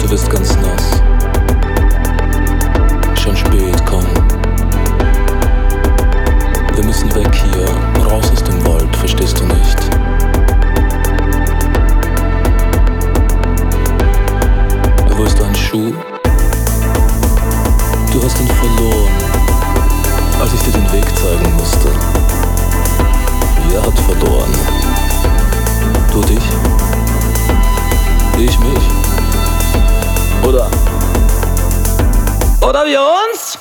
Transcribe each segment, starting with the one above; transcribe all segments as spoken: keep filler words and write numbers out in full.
Du bist ganz nass. Schon spät, komm. Wir müssen weg hier, raus aus dem Wald, verstehst du nicht? Wo ist dein Schuh? Du hast ihn verloren, als ich dir den Weg zeigen musste. Wer hat verloren? Du dich? Ich mich? Oder? Oder wir uns?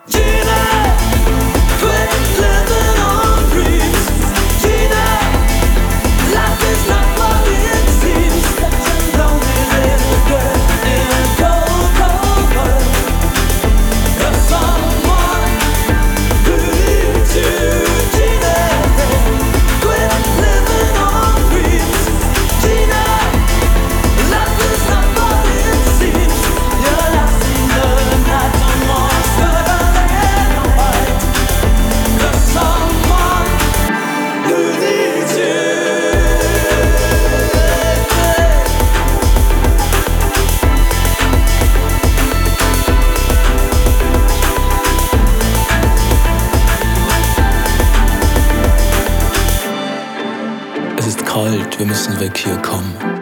Es ist kalt, wir müssen weg hier, komm.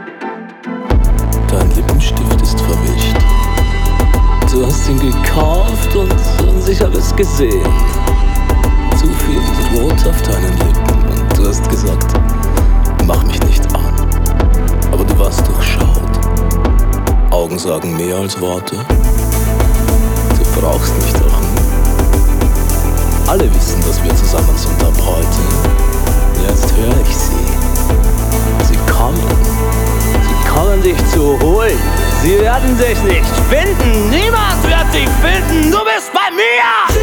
Dein Lippenstift ist verwischt. Du hast ihn gekauft und, und ich habe es gesehen. Zu viel Rot auf deinen Lippen und du hast gesagt, mach mich nicht an. Aber du warst durchschaut. Augen sagen mehr als Worte. Du brauchst mich doch nie. Alle wissen, dass wir zusammen sind ab heute. Jetzt höre ich sie. Sie kommen. Sie kommen dich zu holen. Sie werden sich nicht finden. Niemand wird dich finden. Du bist bei mir!